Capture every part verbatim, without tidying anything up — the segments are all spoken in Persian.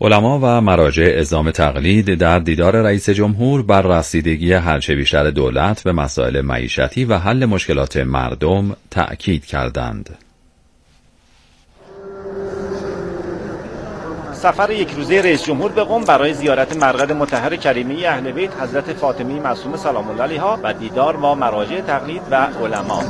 علما و مراجع اعزام تقلید در دیدار رئیس جمهور بر رسیدگی هرچه بیشتر دولت به مسائل معیشتی و حل مشکلات مردم تأکید کردند. سفر یک روزه رئیس جمهور به قم برای زیارت مرقد مطهر کریمه اهل بیت حضرت فاطمه معصومه سلام الله علیها و دیدار با مراجع تقلید و علما.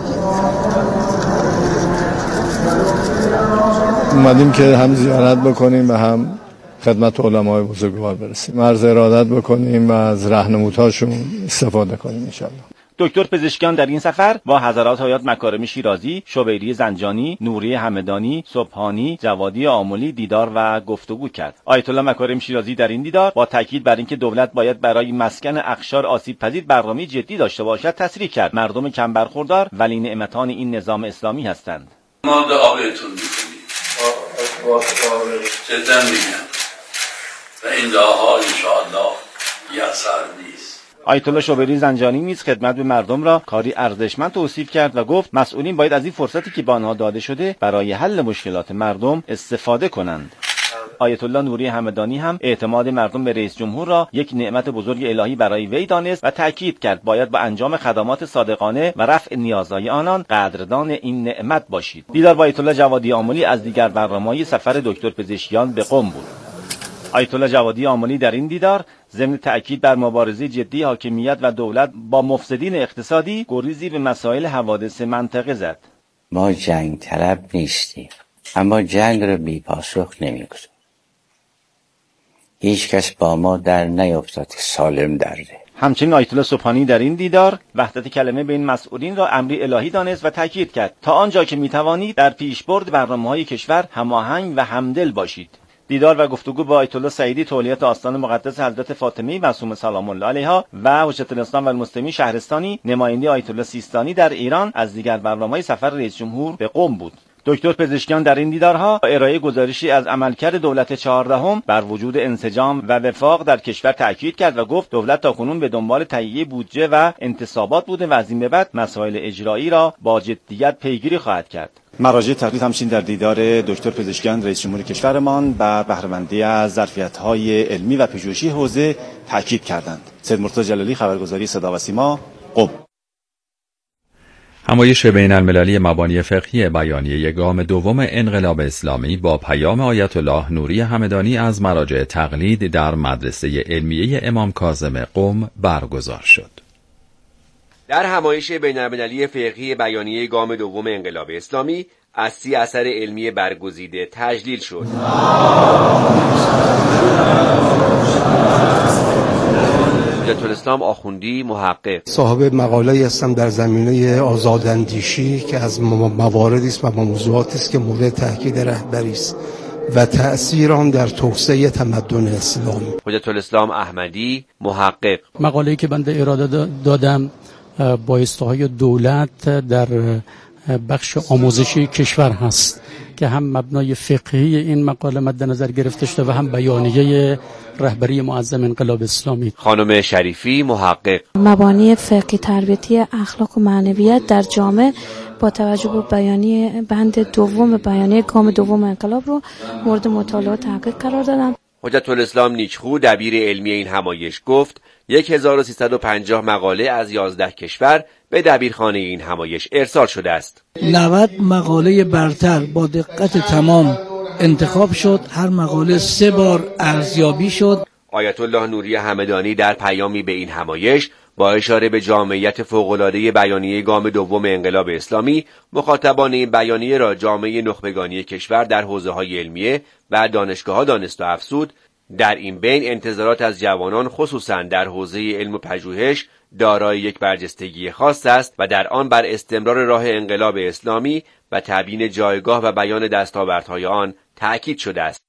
اومدیم که هم زیارت بکنیم و هم خدمت علمای بزرگوار برسیم، عرض ارادت بکنیم و از راهنمودهاشون استفاده کنیم انشاءالله. دکتر پزشکیان در این سفر با حضرات آیات مکارم شیرازی، شبیری زنجانی، نوری همدانی، سبحانی، جوادی آملی دیدار و گفتگو کرد. آیت الله مکارم شیرازی در این دیدار با تاکید بر اینکه دولت باید برای مسکن اقشار آسیب پذیر برنامه جدی داشته باشد تصریح کرد. مردم کم برخوردار ولی نعمتان این نظام اسلامی هستند. ما دعا بهتون می‌کنیم. جدا میگم و این دعاها ان شاءالله یسر نیست. آیت الله شبیری زنجانی نیز خدمت به مردم را کاری ارزشمند توصیف کرد و گفت مسئولین باید از این فرصتی که به آنها داده شده برای حل مشکلات مردم استفاده کنند. آیت الله نوری همدانی هم اعتماد مردم به رئیس جمهور را یک نعمت بزرگ الهی برای وی دانست و تأکید کرد باید با انجام خدمات صادقانه و رفع نیازهای آنان قدردان این نعمت باشید. دیدار با آیت الله جوادی آملی از دیگر برنامه‌های سفر دکتر پزشکیان به قم بود. آیت الله جوادی آملی در این دیدار ضمن تأکید بر مبارزه جدی حاکمیت و دولت با مفسدین اقتصادی گریزی به مسائل حوادث منطقه زد. ما جنگ طلب نیستیم، اما جنگ رو بی پاسخ نمی‌گذاریم. هیچ کس با ما در نیفتاد که سالم درده. همچنین آیت الله سبحانی در این دیدار وحدت کلمه بین مسئولین را امری الهی دانست و تأکید کرد تا آنجا که می‌توانید در پیشبرد برنامه‌های کشور هماهنگ و همدل باشید. دیدار و گفتگو با آیت الله سعیدی تولیت آستان مقدس حضرت فاطمه معصومه سلام الله علیها و حجت الاسلام و المسلمین شهرستانی نماینده آیت الله سیستانی در ایران از دیگر برنامه‌های سفر رئیس جمهور به قم بود. دکتر پزشکیان در این دیدارها با ارائه گزارشی از عملکرد دولت چهاردهم بر وجود انسجام و وفاق در کشور تأکید کرد و گفت دولت تاکنون به دنبال تهیه بودجه و انتصابات بوده و از این به بعد مسائل اجرایی را با جدیت پیگیری خواهد کرد. مراجع تقلید همچنین در دیدار دکتر پزشکیان رئیس جمهور کشورمان بر بهره‌مندی از ظرفیت‌های علمی و پژوهشی حوزه تأکید کردند. سید مرتضی جلالی، خبرگزاری صدا و سیما، قم. همایش بین المللی مبانی فقهی بیانیه گام دوم انقلاب اسلامی با پیام آیت الله نوری همدانی از مراجع تقلید در مدرسه علمیه امام کاظم قم برگزار شد. در همایش بین المللی فقهی بیانیه گام دوم انقلاب اسلامی از سی اثر علمی برگزیده تجلیل شد. حجت الاسلام آخوندی محقق صاحب مقاله‌ای هستم در زمینه آزاداندیشی که از مواردی است و موضوعاتی است که مورد تاکید رهبری است و تأثیر آن در توسعه تمدن اسلامی. حجت الاسلام احمدی محقق مقاله‌ای که بنده اراده دادم بایسته‌های دولت در بخش آموزشی کشور هست که هم مبنای فقهی این مقاله مد نظر گرفته شده و هم بیانیه رهبری معظم انقلاب اسلامی. خانم شریفی محقق مبانی فقهی تربیتی اخلاق و معنویت در جامعه با توجه به بیانیه بند دوم بیانیه گام دوم انقلاب رو مورد مطالعه و تحقیق قرار دادم. حجت الاسلام نیچخو دبیر علمی این همایش گفت هزار و سیصد و پنجاه مقاله از یازده کشور به دبیرخانه این همایش ارسال شده است. نود مقاله برتر با دقت تمام انتخاب شد، هر مقاله سه بار ارزیابی شد. آیت الله نوری همدانی در پیامی به این همایش با اشاره به جامعیت فوق‌العاده بیانیه گام دوم انقلاب اسلامی مخاطبان این بیانیه را جامعه نخبگانی کشور در حوزه‌های علمیه و دانشگاه‌ها دانست و افزود. در این بین انتظارات از جوانان خصوصا در حوزه علم و پژوهش دارای یک برجستگی خاص است و در آن بر استمرار راه انقلاب اسلامی و تبیین جایگاه و بیان دستاوردهای آن تأکید شده است.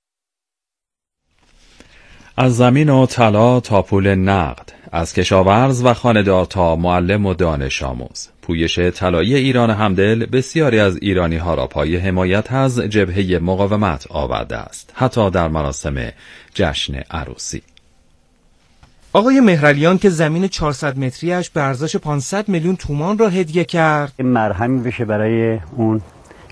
از زمین و طلا تا پول نقد، از کشاورز و خانه‌دار تا معلم و دانش آموز، پویش طلایی ایران همدل بسیاری از ایرانی ها را پای حمایت از جبهه مقاومت آورده است، حتی در مراسم جشن عروسی. آقای مهرعلیان که زمین چهارصد متریش به ارزش پانصد میلیون تومان را هدیه کرد، مرهمی بشه برای اون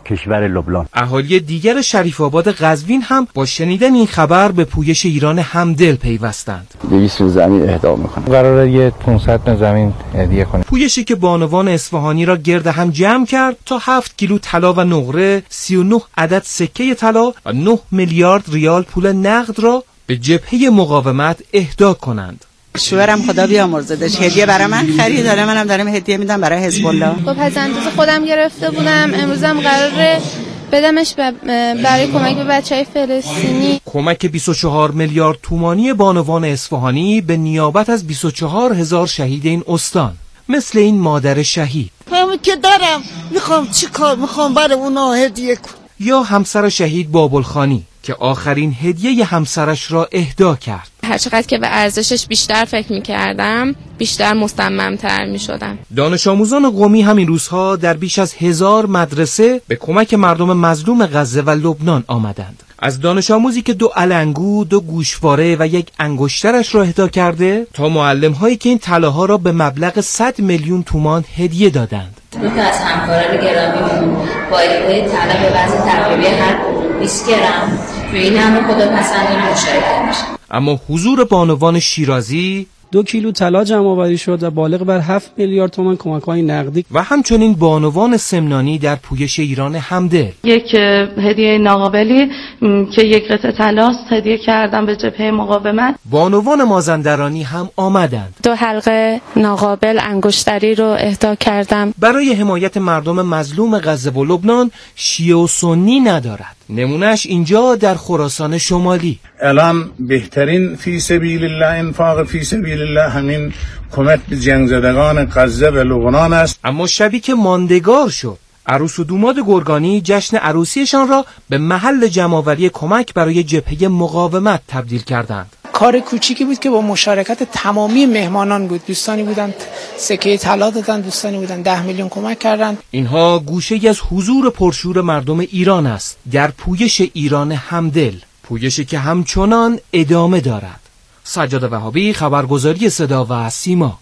کشور لبنان. اهالی دیگر شریف آباد قزوین هم با شنیدن این خبر به پویش ایران همدل پیوستند. دویست زمین اهدا میکنه. قراره یه پانصد زمین هدیه کنه. پویشی که بانوان اصفهانی را گرد هم جمع کرد تا هفت کیلو طلا و نقره، سی و نه عدد سکه طلا و نه میلیارد ریال پول نقد را به جبهه مقاومت اهدا کنند. شوهرم خدا بیامرزدش هدیه برای من خرید، داره منم دارم هدیه میدم برای حزب الله. خب از اندازه خودم گرفته بودم، امروزم قراره بدمش برای کمک به بچهای فلسطینی. کمک بیست و چهار میلیارد تومانی بانوان اصفهانی به نیابت از بیست و چهار هزار شهید این استان، مثل این مادر شهید. همون که دارم میخوام چی کار میخوام برای اونا هدیه کنم. یا همسر شهید بابلخانی که آخرین هدیه همسرش را اهدا کرد. هرچقدر که به ارزشش بیشتر فکر میکردم بیشتر مصمم‌تر میشدم. دانش آموزان قمی همین روزها در بیش از هزار مدرسه به کمک مردم مظلوم غزه و لبنان آمدند. از دانش آموزی که دو علنگو، دو گوشواره و یک انگشترش را اهدا کرده تا معلم هایی که این طلاها را به مبلغ صد میلیون تومان هدیه دادند. دو تا از همکاران گرامیمون با ایده طلا به وزن تقریبی هر بیست گرم به این همه خداپسندانه مشارکت میشن. اما حضور بانوان شیرازی دو کیلو طلا جمع آوری شد و بالغ بر هفت میلیارد تومان کمک‌های نقدی و همچنین بانوان سمنانی در پویش ایران همدل. یک هدیه ناقابلی که یک قطعه طلاست هدیه کردم به جبهه مقاومت. بانوان مازندرانی هم آمدند. دو حلقه ناقابل انگشتری رو اهدا کردم. برای حمایت مردم مظلوم غزه و لبنان شیعه و سنی ندارد. نمونهش اینجا در خراسان شمالی. الان بهترین فی سبیل الله انفاق فی سبیل الله همین کمک به جنگ زدگان غزه و لبنان است. اما شبی که ماندگار شد، عروس و دوماد گرگانی جشن عروسیشان را به محل جمع‌آوری کمک برای جبهه مقاومت تبدیل کردند. کار کوچیکی بود که با مشارکت تمامی مهمانان بود. دوستانی بودند سکه طلا دادن، دوستانی بودند ده میلیون کمک کردند. اینها گوشه‌ای از حضور پرشور مردم ایران است در پویش ایران همدل، پویشی که همچنان ادامه دارد. سجاد وهابی، خبرگزاری صدا و سیما.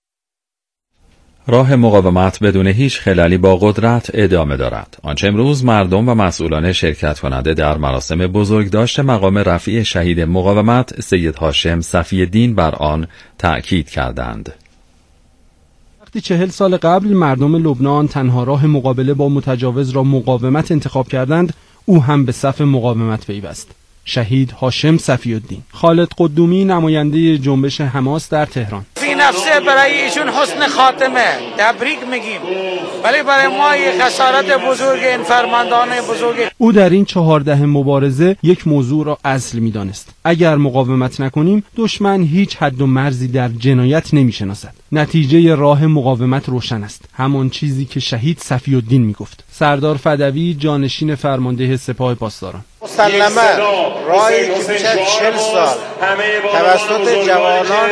راه مقاومت بدون هیچ خلالی با قدرت ادامه دارد. آنچه امروز مردم و مسئولان شرکت کننده در مراسم بزرگداشت مقام رفیع شهید مقاومت سید هاشم صفی‌الدین بر آن تأکید کردند. وقتی چهل سال قبل مردم لبنان تنها راه مقابله با متجاوز را مقاومت انتخاب کردند، او هم به صف مقاومت پیوست. شهید هاشم صفی‌الدین. خالد قدومی، نماینده جنبش حماس در تهران: فی نفسه برای ایشون حسن خاتمه، تبریک میگیم، ولی برای ما یک خسارت بزرگ، این فرماندهان بزرگ. او در این چهارده مبارزه یک موضوع را اصل میدانست: اگر مقاومت نکنیم دشمن هیچ حد و مرزی در جنایت نمیشناسد. نتیجه راه مقاومت روشن است، همان چیزی که شهید صفی‌الدین میگفت. سردار فدوی، جانشین فرمانده سپاه پاسداران: مسلماً راهی که بیش از چهل سال توسط جوانان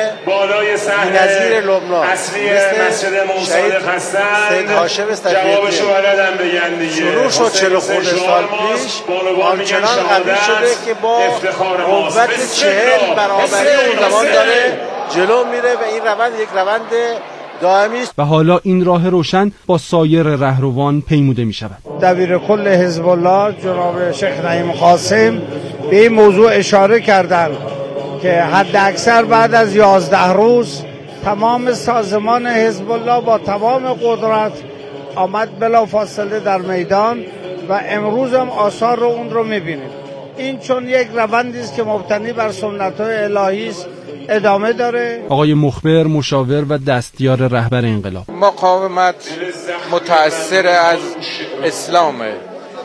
بی‌نظیر لبنان مثل شهید سید هاشم صفی‌الدین شروع شد چهل خورده سال پیش، آنچنان قوی شده که با قوت چهل برابری اون زمان داره جلو میره و این روند یک روند دائمی است. و حالا این راه روشن با سایر رهروان پیموده می شود. دبیر کل حزب الله جناب شیخ نعیم قاسم به این موضوع اشاره کردند که حد اکثر بعد از یازده روز تمام سازمان حزب الله با تمام قدرت آمد بلافاصله در میدان و امروز هم آثار رو اون رو میبینید. این چون یک روندی است که مبتنی بر سنت‌های الهی است ادامه داره. آقای مخبر، مشاور و دستیار رهبر انقلاب: مقاومت متأثر از اسلامه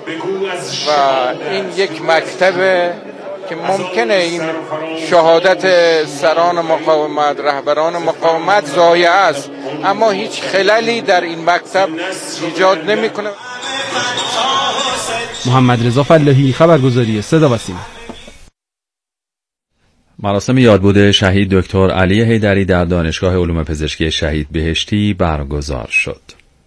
و این یک مکتبه که ممکنه این شهادت سران مقاومت، رهبران مقاومت ضایع است، اما هیچ خللی در این مکتب ایجاد نمی‌کنه. محمد رضا فلاحی، خبرگزاری صدا و سیما. مراسم یادبود شهید دکتر علی حیدری در دانشگاه علوم پزشکی شهید بهشتی برگزار شد.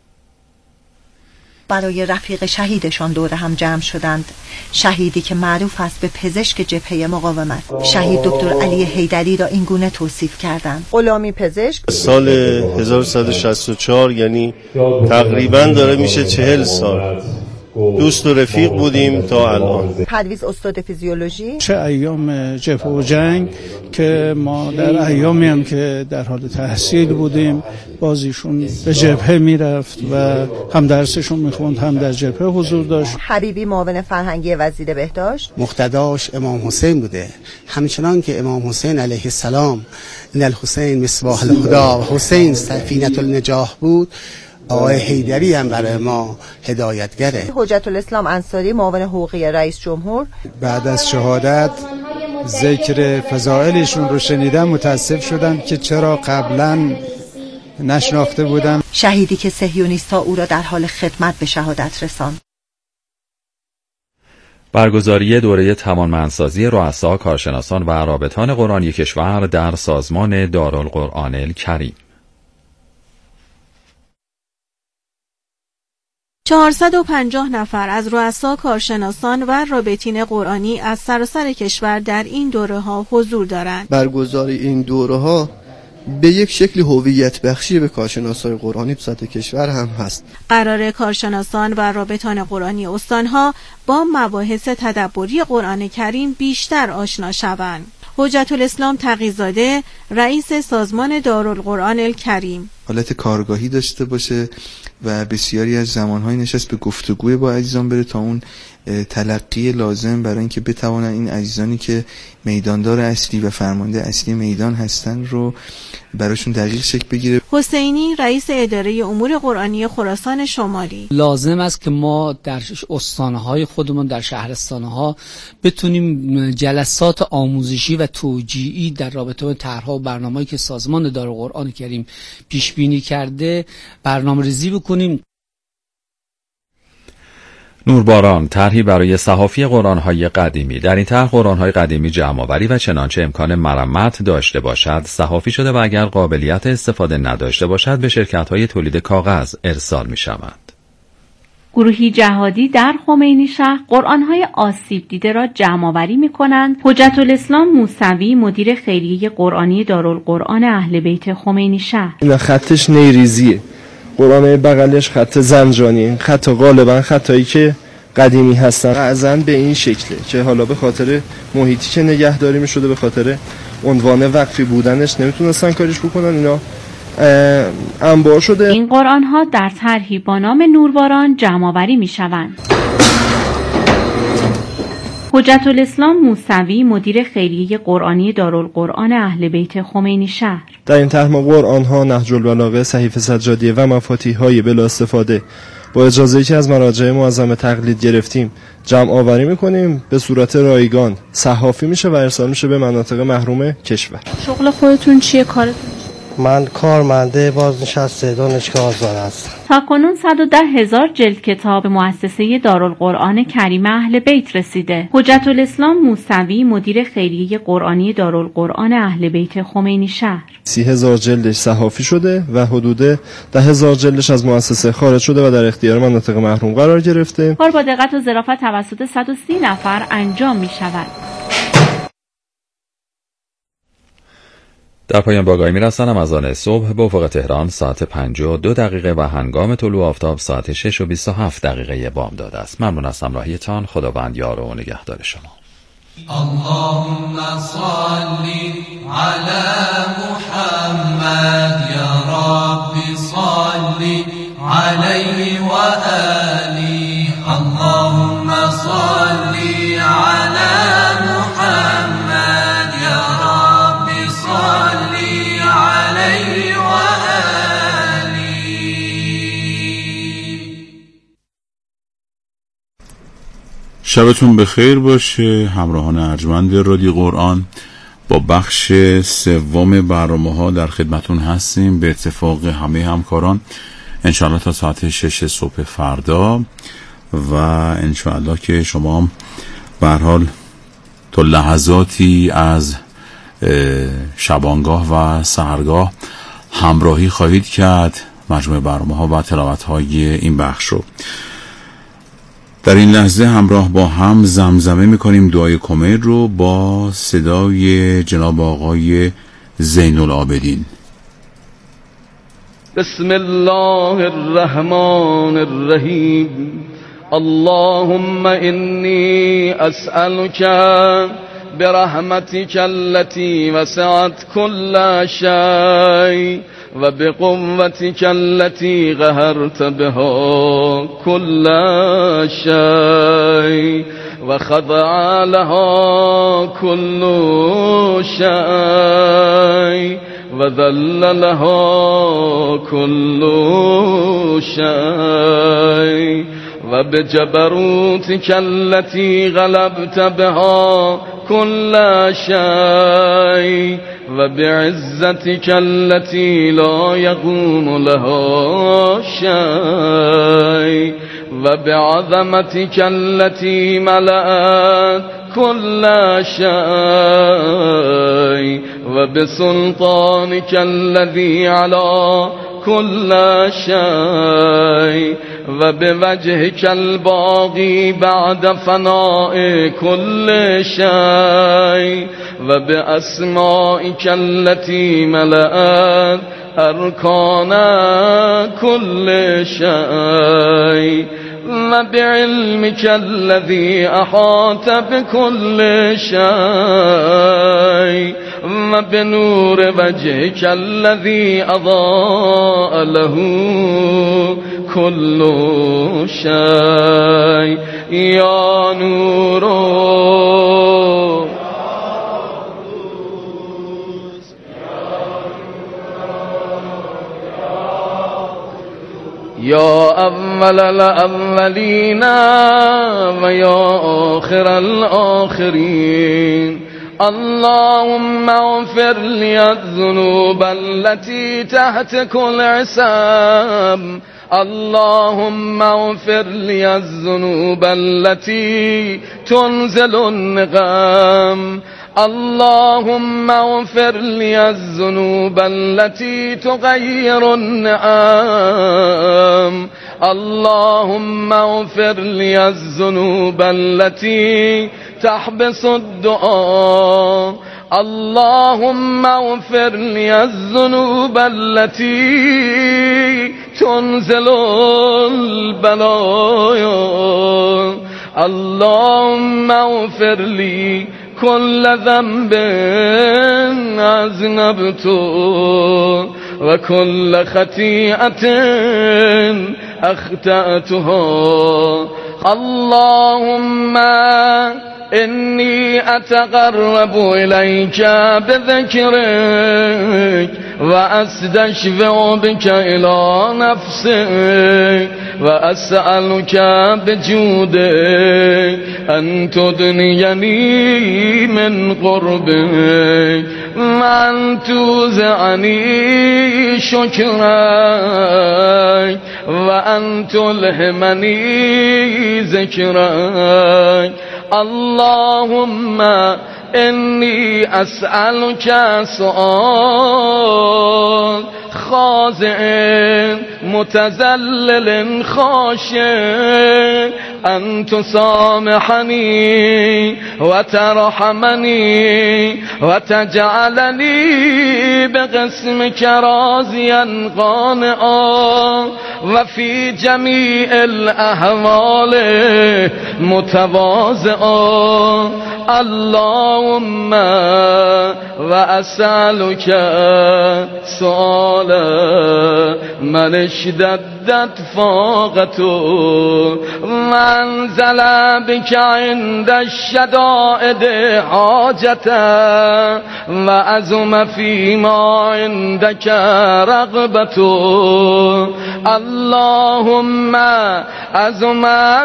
برای رفیق شهیدشان دور هم جمع شدند. شهیدی که معروف است به پزشک جبهه مقاومت. شهید دکتر علی حیدری را این گونه توصیف کردند: غلامی پزشک. سال هزار و سیصد و شصت و چهار، یعنی تقریباً داره میشه چهل سال دوست و رفیق بودیم تا الان. پرویز استاد فیزیولوژی. چه ایام جبهه و جنگ که ما در ایامی هم که در حال تحصیل بودیم بازیشون به جبهه میرفت و هم درسشون میخوند هم در جبهه حضور داشت. حبیبی معاون فرهنگی وزیر بهداشت. مقتداش امام حسین بوده، همچنان که امام حسین علیه السلام ان الحسین مصباح الهدی و حسین سفینه النجاح بود، آقای حیدری هم برای ما هدایتگره. حجت الاسلام انصاری معاون حقوقی رئیس جمهور. بعد از شهادت ذکر فضائلشون رو شنیدم متاسف شدم که چرا قبلا نشناخته بودم. شهیدی که صهیونیست‌ها او را در حال خدمت به شهادت رساند. برگزاری دوره توانمندسازی رؤسا، کارشناسان و رابطان قرآنی کشور در سازمان دارالقرآن الکریم. چهارصد و پنجاه نفر از رؤسا، کارشناسان و رابطین قرآنی از سراسر کشور در این دوره ها حضور دارند. برگزاری این دوره ها به یک شکل هویت بخشی به کارشناسان قرآنی تو سطح کشور هم هست. قرار کارشناسان و رابطان قرآنی استانها با مباحث تدبری قرآن کریم بیشتر آشنا شوند. حجت الاسلام تقی‌زاده، رئیس سازمان دارالقرآن الکریم: حالت کارگاهی داشته باشه و بسیاری از زمانهای نشست به گفتگوی با عزیزان بره تا اون تلقی لازم برای اینکه بتوانن این عزیزانی که میداندار اصلی و فرمانده اصلی میدان هستن رو براشون دقیق شکل بگیره. حسینی، رئیس اداره امور قرآنی خراسان شمالی: لازم است که ما در استانهای خودمون، در شهرستانها بتونیم جلسات آموزشی و توجیهی در رابطه با طرح‌ها و برنامه‌ای که سازمان دارالقرآن کریم پیش بینی کرده برنامه‌ریزی بکنیم. نورباران، طرحی برای صحافی قرآن‌های قدیمی. در این طرح قرآن‌های قدیمی جمع‌آوری و چنانچه امکان مرمت داشته باشد صحافی شده و اگر قابلیت استفاده نداشته باشد به شرکت‌های تولید کاغذ ارسال می‌شود. گروهی جهادی در خمینی شهر قرآن‌های آسیب دیده را جمع‌آوری می‌کنند. حجت الاسلام موسوی، مدیر خیریه قرآنی دارالقرآن اهل بیت خمینی شهر: این خطش نیریزیه، قرآن بغلش خط زنجانی، خط غالبا خطایی که قدیمی هستن بعضن به این شکله که حالا به خاطر محیطی که نگهداری می شده، به خاطر عنوان وقفی بودنش نمیتونستن کارش بکنن، اینا انبار شده. این قرآن ها در طرحی با نام نورباران جمع‌آوری می شوند. حجت الاسلام موسوی، مدیر خیریه قرآنی دارالقرآن اهل بیت خمینی شهر: در این طرح ما قرآن ها، نهج البلاغه، صحیفه سجادیه و مفاتیح های بلا استفاده با اجازه‌ای که از مراجع معظم تقلید گرفتیم جمع آوری میکنیم، به صورت رایگان صحافی میشه و ارسال میشه به مناطق محروم کشور. شغل خودتون چیه؟ کارتون؟ من کارمنده بازنشسته دانشگاه آزاد هستم. تاکنون صد و ده هزار جلد کتاب مؤسسه دارالقرآن کریم اهل بیت رسیده. حجت الاسلام موسوی، مدیر خیریه قرآنی دارالقرآن اهل بیت خمینی شهر: سی هزار جلدش صحافی شده و حدود ده هزار جلدش از مؤسسه خارج شده و در اختیار مناطق محروم قرار گرفته. کار با دقت و ظرافت توسط صد و سی نفر انجام می شود. در پایان با آگاهی می‌رسانم از آن صبح به افق تهران ساعت پنج و دو دقیقه و هنگام طلوع آفتاب ساعت شش و بیست و هفت دقیقه بامداد است. ممنون از همراهیتان. خداوند یار و نگهدار شما. اللهم صل على محمد یا رب صل علیه و آله. اللهم صل على محمد یا رب صل علیه و آله. شبتون بخیر باشه همراهان ارجمند رادیو قرآن. با بخش سوم برنامه ها در خدمتون هستیم به اتفاق همه همکاران، انشاءالله تا ساعت شش صبح فردا، و انشاءالله که شما به هر حال تا لحظاتی از شبانگاه و سحرگاه همراهی خواهید کرد مجموعه برنامه ها و تلاوت های این بخش رو. در این لحظه همراه با هم زمزمه میکنیم دعای کمیل رو با صدای جناب آقای زین العابدین. بسم الله الرحمن الرحیم. اللهم إني أسألك برحمتك التي وسعت كل شيء وبقوتك التي قهرت بها كل شيء وخضع لها كل شيء وذل لها كل شيء وبجبروتك التي غلبت بها كل شيء وبعزتك التي لا يقوم لها شيء وبعظمتك التي ملأت كل شيء وبسلطانك الذي على كل شيء وبوجهك الباقي بعد فناء كل شيء وبأسمائك التي ملأت أركان كل شيء وبعلمك الذي أحاط بكل شيء وبنور وجهك الذي أضاء له كل شيء يا نور يا أول الأولين ويا آخر الآخرين اللهم اغفر لي الذنوب التي تحت كل عصام اللهم اغفر لي الذنوب التي تنزل النقام اللهم اغفر لي الذنوب التي تغير النعم اللهم اغفر لي الذنوب التي تحبس الدعاء اللهم اغفر لي الذنوب التي تنزل البلايا اللهم اغفر لي كل ذنب أذنبته وكل خطيئة أخطأتها اللهم إني أتقرب إليك بذكرك وأستشفع بك إلى نفسك وأسألك بجودك أن تدنيني من قربك وأن توزعني شكرك وأن تلهمني ذكرك اللهم إني أسألك سؤال خاضع متذلل خاشع أن تسامحني وترحمني وتجعلني بقسمك راضيا قانعا وفي جميع الأحوال متواضعا اللهم وأسألك سؤال من اشتدت فاقته وانزل بك عند الشدائد حاجته وأزم فيما عندك رغبته اللهم أزم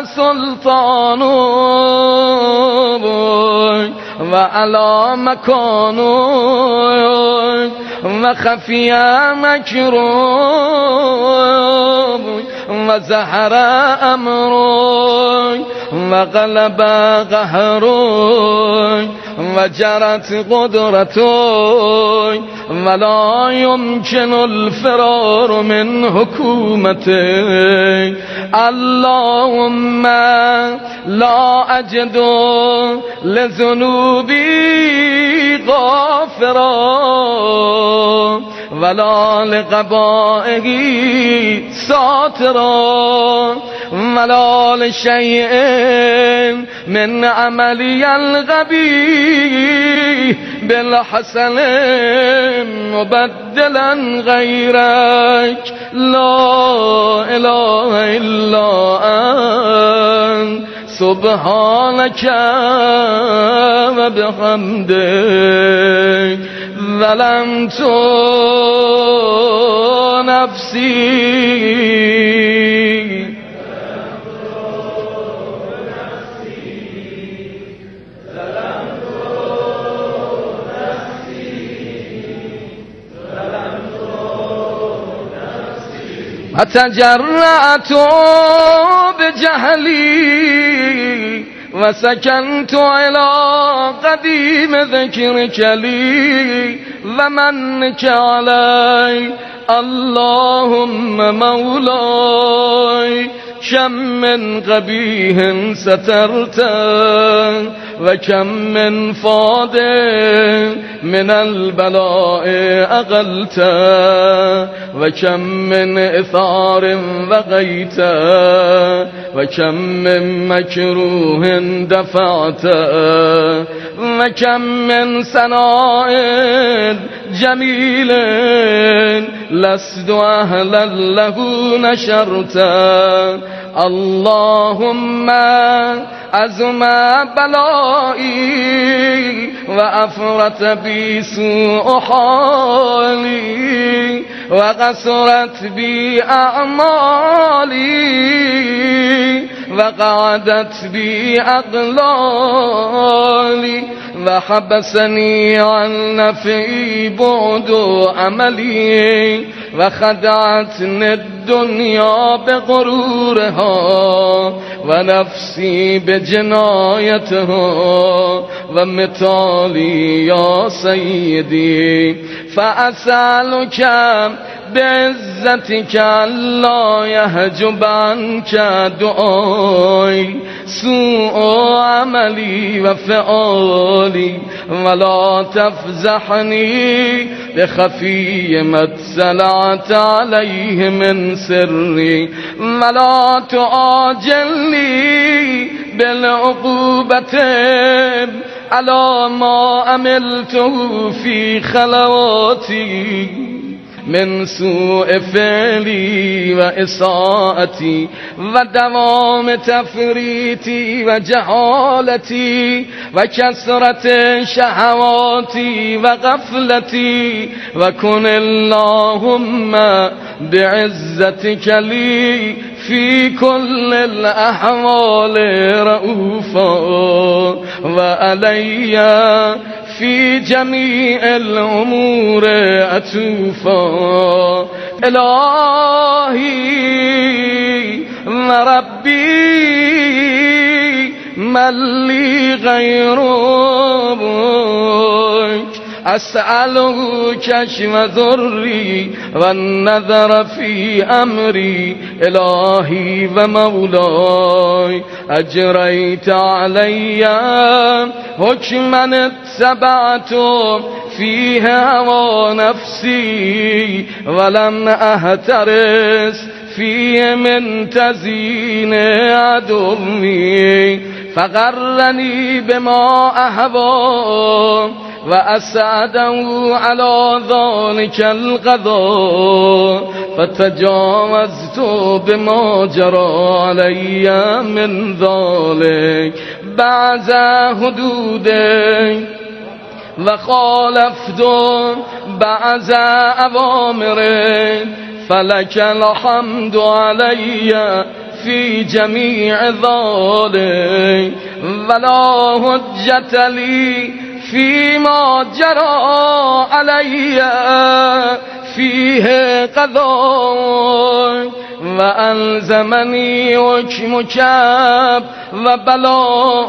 سلطانك وعلى مكانك وخفي مكروك وزهر أمرك وغلب قهرك وجرت قدرتك ولا يمكن الفرار من حكومتك اللهم لا أجد لذنوبي غافرا ولا لقبائه ساترا ولا لشيء من عملي الغبي بالحسن مبدلا غيرك لا إله إلا أنت سبحانك وبحمدك ظلمت نفسي أتجرأت بجهلي وسكنت إلى قديم ذكرك لي ومنك علي اللهم مولاي كم من قبيح سترته وكم من فاد من البلاء أقلته وكم من إثار وقيته وكم من مكروه دفعته وكم من ثناء جميل لست أهلا له نشرته اللهم عظم بلائي وأفرط بي سوء حالي وقصرت بي أعمالي وقعدت بي أقلالي وحبسني عن نفعي بعد عملي وخدعتني الدنيا بغرورها ونفسي بجنايتها ومثالي يا سيدي فأسألك بعزتك لا يحجب عنك دعائي سوء عملي وفعالي ولا تفزحني بخفي ما اطلعت عليه من سري ولا تعاجلني بالعقوبة على ما عملته في خلواتي من سوء فعلي وإساءتي ودوام تفريطي وجهالتي وكثرة شهواتي وغفلتي وكن اللهم بعزتك لي في كل الأحوال رؤوفا وعلي في جميع الأمور أتوفا إلهي وربي من لي غيرك أسأله كشف ذري والنذر في أمري إلهي ومولاي أجريت علي حكما اتبعت فيه هوى نفسي ولم أهترس فيه من تزيين عدوي فغرني بما أهوى وأسعده على ذلك القضاء فتجاوزت بما جرى علي من ذلك بعد حدودي وخالفت بعد أوامري فلك الحمد علي في جميع ذلك ولا حجة لي فيما جرى علي فيه قضاء وألزمني حكمك وبلاء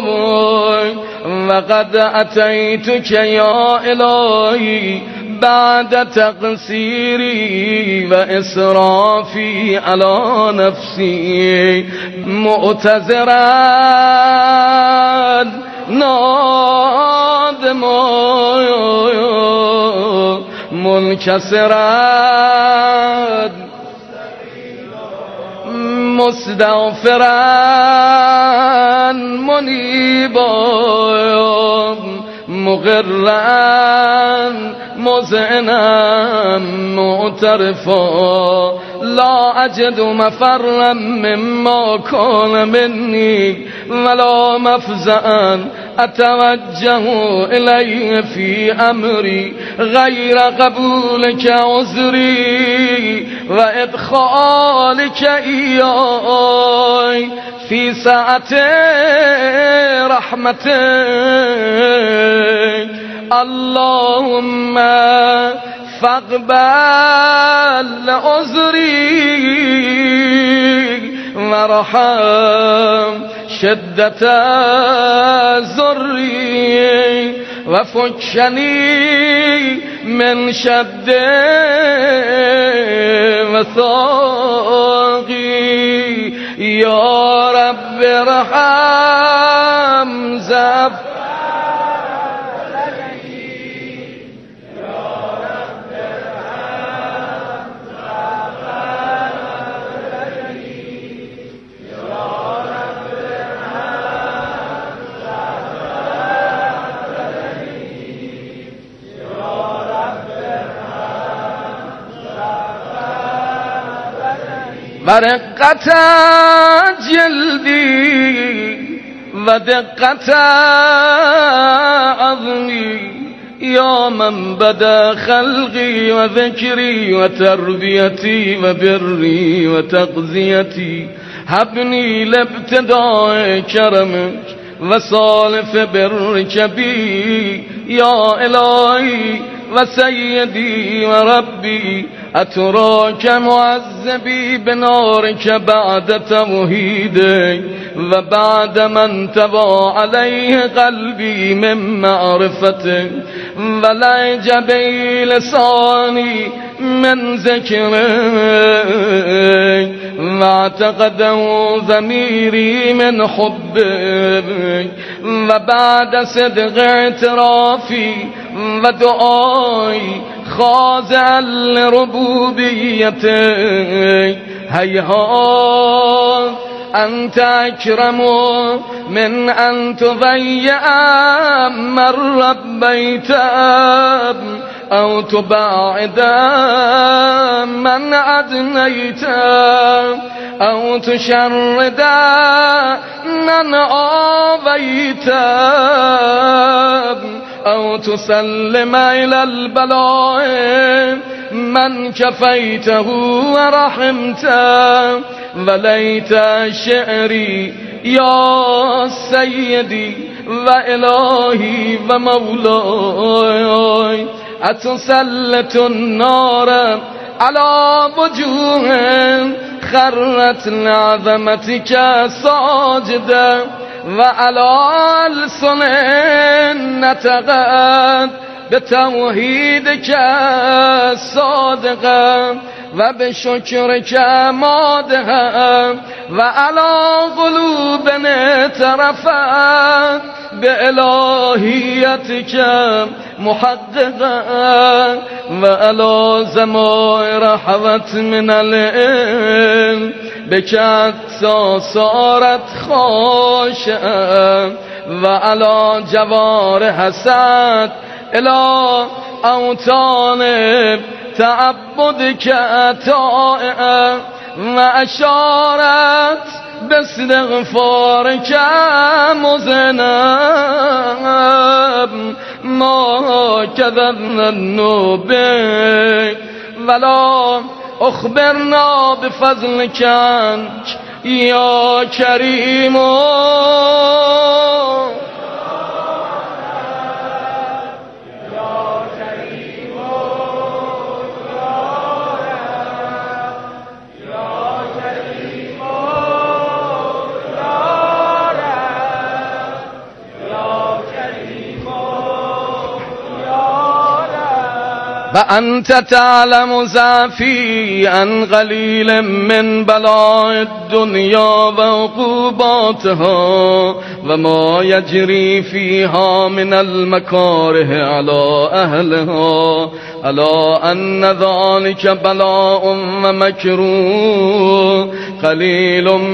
وقد أتيتك يا إلهي بعد تقصيري وإسرافي على نفسي معتذرا نادما منكسرا مستغفرا منیبا مغرا مذعنا معترفا لا اجد مفرا مما كان مني ولا مفزعا اتوجه الیه فی امری غیر قبولک عذری و ادخالک ایای فی سعت رحمتک اللهم فاقبل عذری ورحم شدت ذری و فکنی من شد وثاقی یا رب ارحم زب و رقت جلدی و دقت عظمی یا من بدا خلقی و ذکری و تربیتی و بری و تغذیتی هبنی لابتداء کرمک و صالف برک بی یا الهی و سیدی و ربی اتراک معذبی بنارک بعد توحیدی و بعد من تبا علیه قلبی من معرفتی و لهج بی لسانی من ذکری و اعتقده ضمیری من حبی و بعد صدق اعترافی و دعایی خاضع لربوبیتی هیهات انت اکرم من ان تضیع من ربیت او تباعد من ادنیت او تشرد من آویت او تسلم الى البلاء من كفيته ورحمته وليت شعري يا سيدي وإلهي ومولاي أتسلط النار على وجوه خرت لعظمتك ساجدا وعلى ألسن نطقت بتوحيدك صادقا وبشكرك مادها وعلى قلوب اعترفت بإلهيتك محققا وعلى زمائر حوت من العلم بك صارت خاشعا وعلى جوار حسد الى اوطان تعبدك طائعا واشارت باستغفارك مذنب ما كذبنا النبي ولا اخبرنا بفضلك عنك يا كريم و انت تعلم ضعفی عن قلیل من بلاء الدنیا و عقوباتها و ما یجری فیها من المکاره علی اهلها الا ان ذلك بلاء و مکروه قلیل